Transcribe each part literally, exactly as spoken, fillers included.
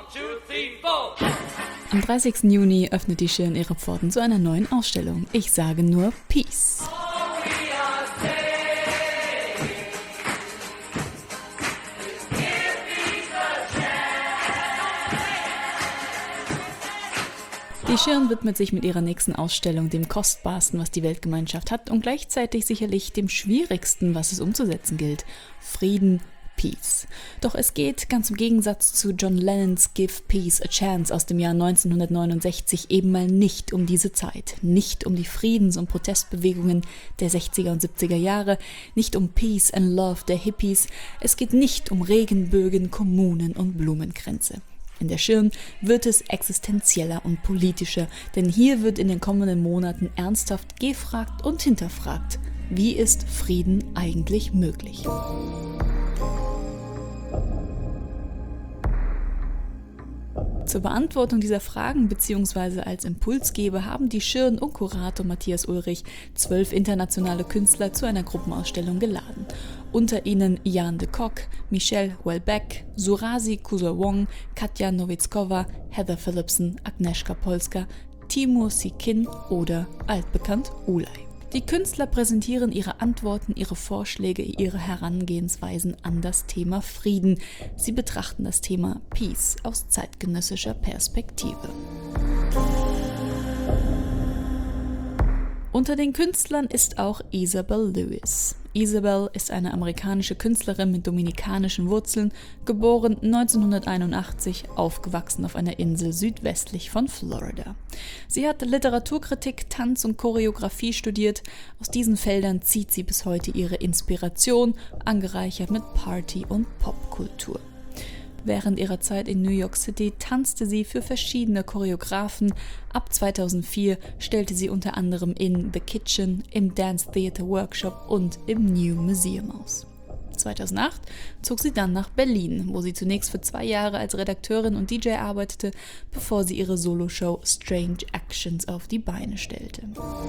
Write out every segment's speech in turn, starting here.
Am dreißigsten Juni öffnet die Schirn ihre Pforten zu einer neuen Ausstellung. Ich sage nur Peace. Die Schirn widmet sich mit ihrer nächsten Ausstellung dem Kostbarsten, was die Weltgemeinschaft hat, und gleichzeitig sicherlich dem Schwierigsten, was es umzusetzen gilt: Frieden, Peace. Doch es geht, ganz im Gegensatz zu John Lennons Give Peace a Chance aus dem Jahr neunzehnhundertneunundsechzig, eben mal nicht um diese Zeit, nicht um die Friedens- und Protestbewegungen der sechziger und siebziger Jahre, nicht um Peace and Love der Hippies, es geht nicht um Regenbögen, Kommunen und Blumenkränze. In der Schirn wird es existenzieller und politischer, denn hier wird in den kommenden Monaten ernsthaft gefragt und hinterfragt: Wie ist Frieden eigentlich möglich? Zur Beantwortung dieser Fragen bzw. als Impulsgeber haben die Schirn und Kurator Matthias Ulrich zwölf internationale Künstler zu einer Gruppenausstellung geladen. Unter ihnen Jan de Kock, Michelle Houellebecq, Surasi Kusawong, Katja Nowitzkowa, Heather Phillipson, Agnieszka Polska, Timur Sikin oder altbekannt Ulay. Die Künstler präsentieren ihre Antworten, ihre Vorschläge, ihre Herangehensweisen an das Thema Frieden. Sie betrachten das Thema Peace aus zeitgenössischer Perspektive. Unter den Künstlern ist auch Isabel Lewis. Isabel ist eine amerikanische Künstlerin mit dominikanischen Wurzeln, geboren neunzehnhunderteinundachtzig, aufgewachsen auf einer Insel südwestlich von Florida. Sie hat Literaturkritik, Tanz und Choreografie studiert. Aus diesen Feldern zieht sie bis heute ihre Inspiration, angereichert mit Party- und Popkultur. Während ihrer Zeit in New York City tanzte sie für verschiedene Choreografen. Ab zweitausendvier stellte sie unter anderem in The Kitchen, im Dance Theater Workshop und im New Museum aus. zweitausendacht zog sie dann nach Berlin, wo sie zunächst für zwei Jahre als Redakteurin und D J arbeitete, bevor sie ihre Soloshow Strange Actions auf die Beine stellte.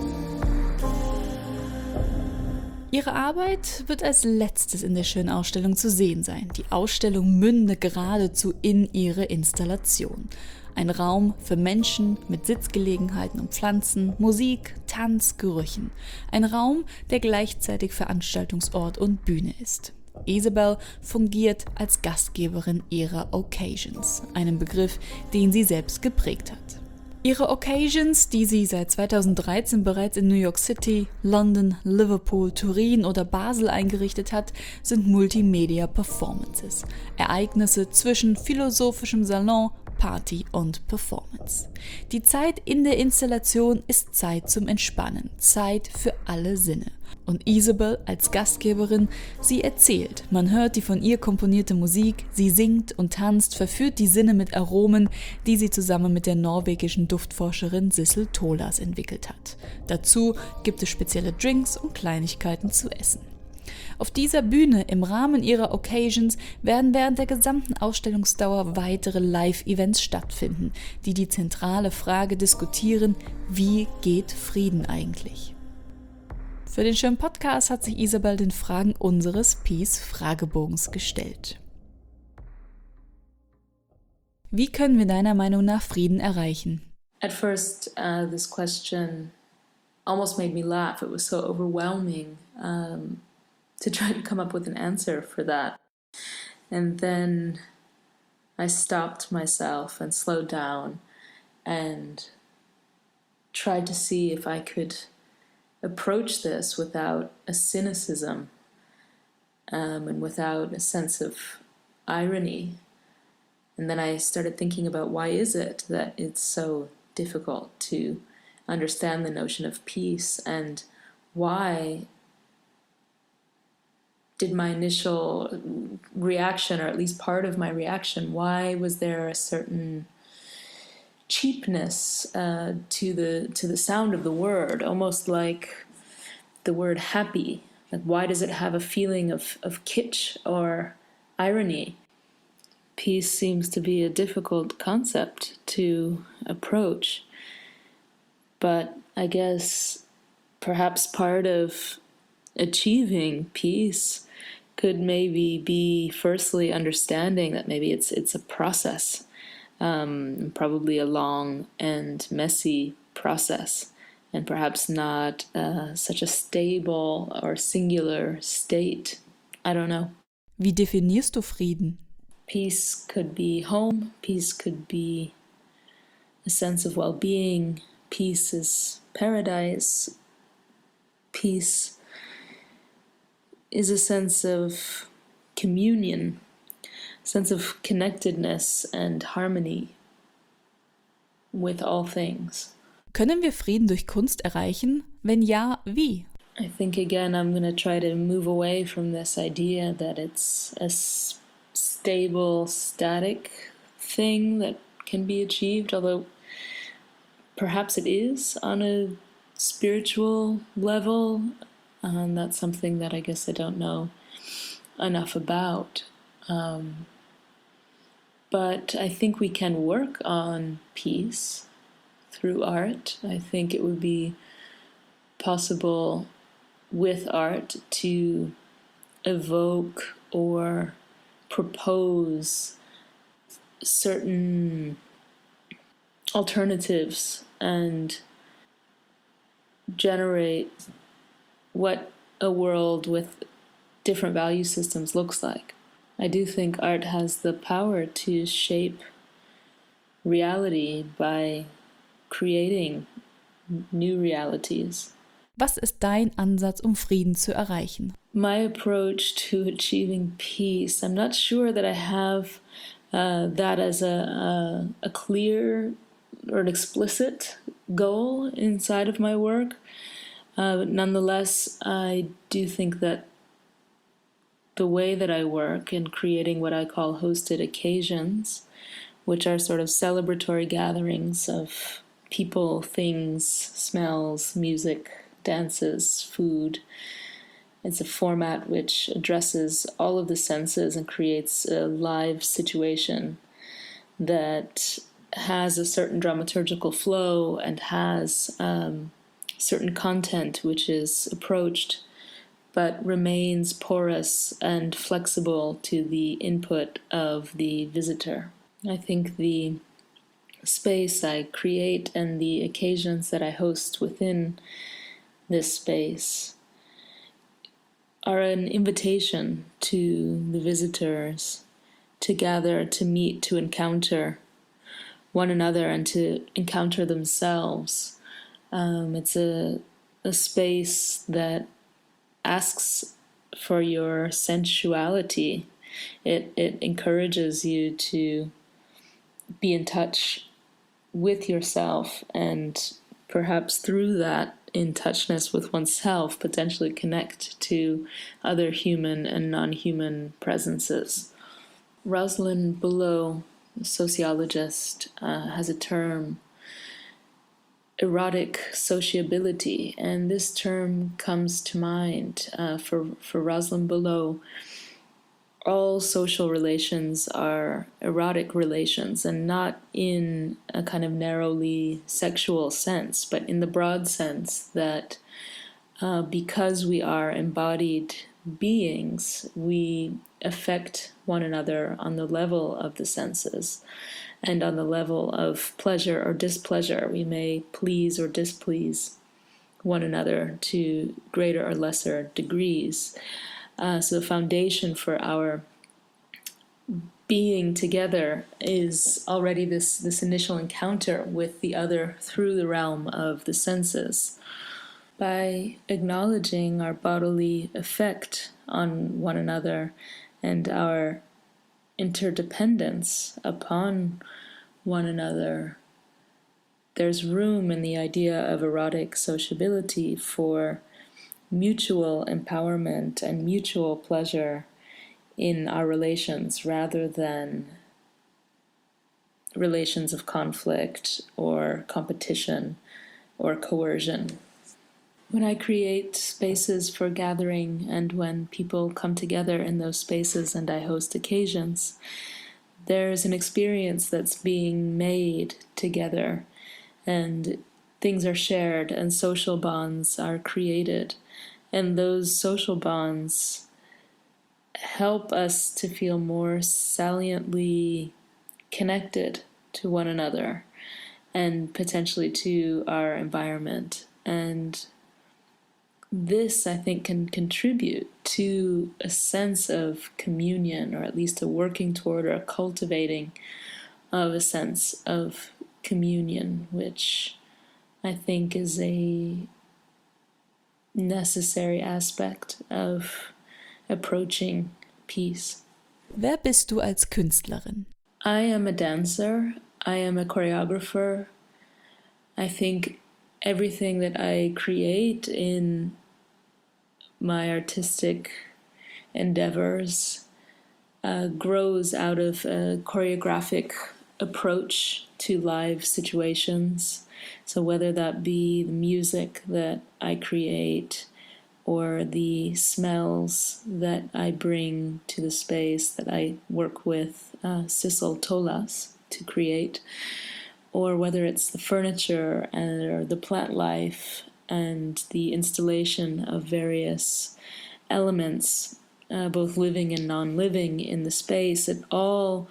Ihre Arbeit wird als letztes in der schönen Ausstellung zu sehen sein. Die Ausstellung mündet geradezu in ihre Installation. Ein Raum für Menschen mit Sitzgelegenheiten und Pflanzen, Musik, Tanz, Gerüchen. Ein Raum, der gleichzeitig Veranstaltungsort und Bühne ist. Isabel fungiert als Gastgeberin ihrer Occasions, einem Begriff, den sie selbst geprägt hat. Ihre Occasions, die sie seit zweitausenddreizehn bereits in New York City, London, Liverpool, Turin oder Basel eingerichtet hat, sind Multimedia-Performances. Ereignisse zwischen philosophischem Salon, Party und Performance. Die Zeit in der Installation ist Zeit zum Entspannen, Zeit für alle Sinne. Und Isabel als Gastgeberin, sie erzählt, man hört die von ihr komponierte Musik, sie singt und tanzt, verführt die Sinne mit Aromen, die sie zusammen mit der norwegischen Duftforscherin Sissel Tolas entwickelt hat. Dazu gibt es spezielle Drinks und Kleinigkeiten zu essen. Auf dieser Bühne im Rahmen ihrer Occasions werden während der gesamten Ausstellungsdauer weitere Live-Events stattfinden, die die zentrale Frage diskutieren: Wie geht Frieden eigentlich? Für den schönen Podcast hat sich Isabel den Fragen unseres Peace-Fragebogens gestellt. Wie können wir deiner Meinung nach Frieden erreichen? At first, uh, this question almost made me laugh. It was so overwhelming um, to try to come up with an answer for that. And then I stopped myself and slowed down and tried to see if I could approach this without a cynicism um, and without a sense of irony. And then I started thinking about why is it that it's so difficult to understand the notion of peace, and why did my initial reaction, or at least part of my reaction, why was there a certain cheapness uh, to the to the sound of the word, almost like the word happy? Like, why does it have a feeling of, of kitsch or irony? Peace seems to be a difficult concept to approach, but I guess perhaps part of achieving peace could maybe be firstly understanding that maybe it's it's a process, um, probably a long and messy process, and perhaps not uh, such a stable or singular state. I don't know. Wie definierst du Frieden? Peace could be home. Peace could be a sense of well-being. Peace is paradise. Peace is a sense of communion, sense of connectedness and harmony with all things. Können wir Frieden durch Kunst erreichen? Wenn ja, wie? I think again I'm going to try to move away from this idea that it's a s- stable, static thing that can be achieved, although perhaps it is on a spiritual level, and that's something that I guess I don't know enough about. Um, but I think we can work on peace through art. I think it would be possible with art to evoke or propose certain alternatives and generate what a world with different value systems looks like. I do think art has the power to shape reality by creating new realities. Was ist dein Ansatz, um Frieden zu erreichen? My approach to achieving peace, I'm not sure that I have uh, that as a, a, a clear or an explicit goal inside of my work. Uh, but nonetheless, I do think that the way that I work in creating what I call hosted occasions, which are sort of celebratory gatherings of people, things, smells, music, dances, food. It's a format which addresses all of the senses and creates a live situation that has a certain dramaturgical flow and has um, certain content which is approached but remains porous and flexible to the input of the visitor. I think the space I create and the occasions that I host within this space are an invitation to the visitors to gather, to meet, to encounter one another and to encounter themselves. Um, it's a, a space that asks for your sensuality. It, it encourages you to be in touch with yourself and perhaps through that in touchness with oneself, potentially connect to other human and non-human presences. Rosalind Below, a sociologist, uh, has a term, erotic sociability, and this term comes to mind uh, for, for Rosalind Below. All social relations are erotic relations, and not in a kind of narrowly sexual sense, but in the broad sense that uh, because we are embodied beings, we affect one another on the level of the senses and on the level of pleasure or displeasure. We may please or displease one another to greater or lesser degrees. Uh, so the foundation for our being together is already this, this initial encounter with the other through the realm of the senses. By acknowledging our bodily effect on one another and our interdependence upon one another, there's room in the idea of erotic sociability for mutual empowerment and mutual pleasure in our relations rather than relations of conflict or competition or coercion. When I create spaces for gathering and when people come together in those spaces and I host occasions, there's an experience that's being made together and things are shared and social bonds are created. And those social bonds help us to feel more saliently connected to one another and potentially to our environment. And this, I think, can contribute to a sense of communion, or at least a working toward or a cultivating of a sense of communion, which I think is a necessary aspect of approaching peace. Wer bist du als Künstlerin? I am a dancer. I am a choreographer. I think everything that I create in my artistic endeavors uh, grows out of a choreographic approach to live situations. So whether that be the music that I create or the smells that I bring to the space that I work with uh, Sissel Tolas to create, or whether it's the furniture and or the plant life and the installation of various elements, uh, both living and non-living in the space, it all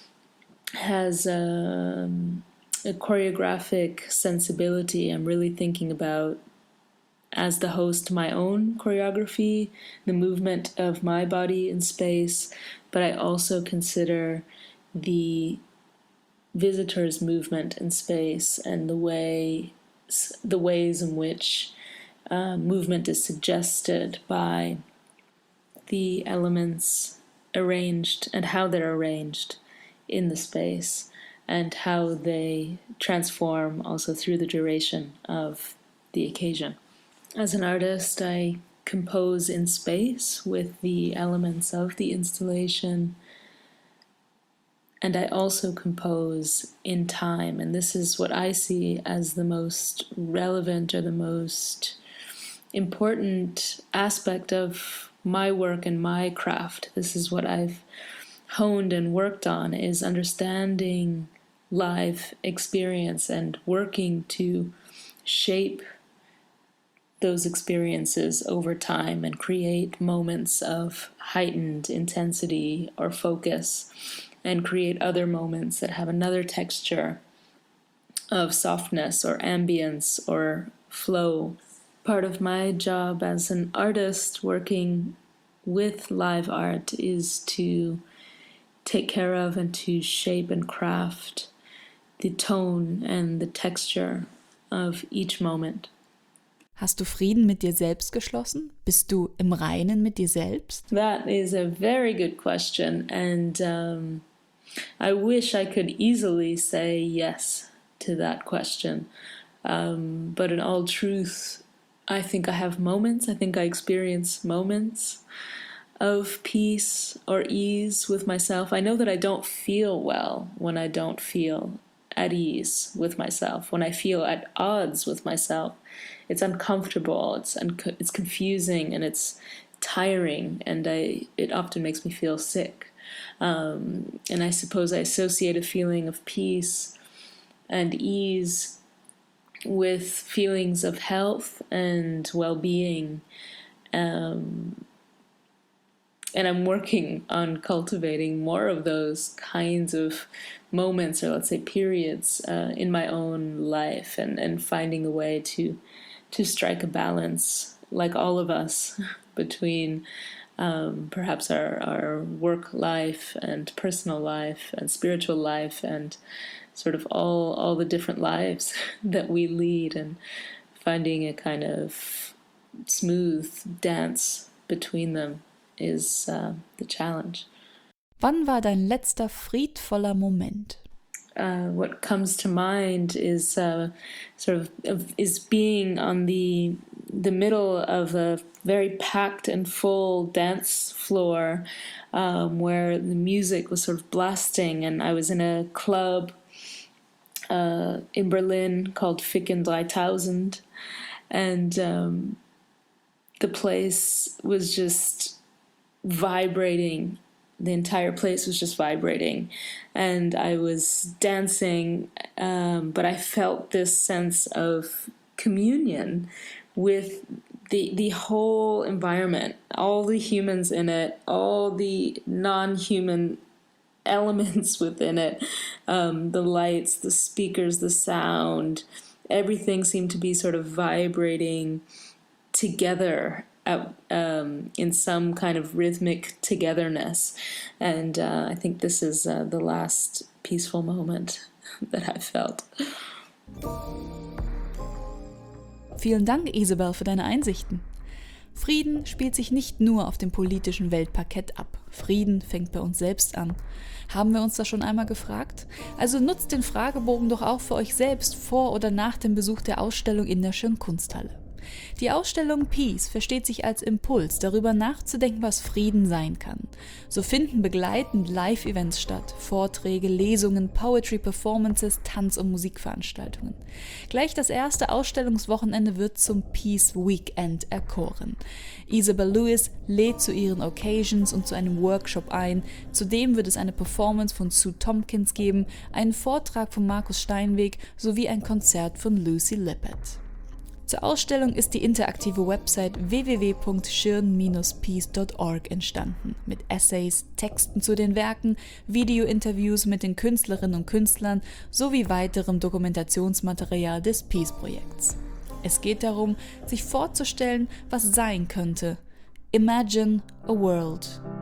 has um, a choreographic sensibility. I'm really thinking about, as the host, my own choreography, the movement of my body in space, but I also consider the visitor's movement in space and the way, the ways in which uh, movement is suggested by the elements arranged and how they're arranged in the space, and how they transform also through the duration of the occasion. As an artist, I compose in space with the elements of the installation, and I also compose in time, and this is what I see as the most relevant or the most important aspect of my work and my craft. This is what I've honed and worked on, is understanding live experience and working to shape those experiences over time and create moments of heightened intensity or focus, and create other moments that have another texture of softness or ambience or flow. Part of my job as an artist working with live art is to take care of and to shape and craft the tone and the texture of each moment. Hast du Frieden mit dir selbst geschlossen? Bist du im Reinen mit dir selbst? That is a very good question, and um, I wish I could easily say yes to that question. Um, but in all truth, I think I have moments, I think I experience moments of peace or ease with myself. I know that I don't feel well when I don't feel at ease with myself, when I feel at odds with myself. It's uncomfortable, it's un- it's confusing, and it's tiring, and I it often makes me feel sick. Um, and I suppose I associate a feeling of peace and ease with feelings of health and well-being. Um, and I'm working on cultivating more of those kinds of moments, or let's say periods, uh, in my own life, and, and finding a way to to strike a balance, like all of us, between um, perhaps our, our work life and personal life and spiritual life, and sort of all, all the different lives that we lead, and finding a kind of smooth dance between them is uh, the challenge. Wann war dein letzter friedvoller Moment? Uh, what comes to mind is uh, sort of, of is being on the the middle of a very packed and full dance floor, um, where the music was sort of blasting, and I was in a club uh, in Berlin called Ficken three thousand, and um, the place was just vibrating. The entire place was just vibrating, and I was dancing, um, but I felt this sense of communion with the the whole environment, all the humans in it, all the non-human elements within it. Um, the lights, the speakers, the sound, everything seemed to be sort of vibrating together at, um, in some kind of rhythmic togetherness. And uh, I think this is uh, the last peaceful moment that I felt. Vielen Dank, Isabel, für deine Einsichten. Frieden spielt sich nicht nur auf dem politischen Weltparkett ab. Frieden fängt bei uns selbst an. Haben wir uns das schon einmal gefragt? Also nutzt den Fragebogen doch auch für euch selbst vor oder nach dem Besuch der Ausstellung in der Schirn Kunsthalle. Die Ausstellung Peace versteht sich als Impuls, darüber nachzudenken, was Frieden sein kann. So finden begleitend Live-Events statt, Vorträge, Lesungen, Poetry-Performances, Tanz- und Musikveranstaltungen. Gleich das erste Ausstellungswochenende wird zum Peace Weekend erkoren. Isabel Lewis lädt zu ihren Occasions und zu einem Workshop ein. Zudem wird es eine Performance von Sue Tompkins geben, einen Vortrag von Markus Steinweg sowie ein Konzert von Lucy Lippert. Zur Ausstellung ist die interaktive Website w w w punkt schirn Bindestrich peace punkt org entstanden, mit Essays, Texten zu den Werken, Video-Interviews mit den Künstlerinnen und Künstlern sowie weiterem Dokumentationsmaterial des Peace-Projekts. Es geht darum, sich vorzustellen, was sein könnte. Imagine a world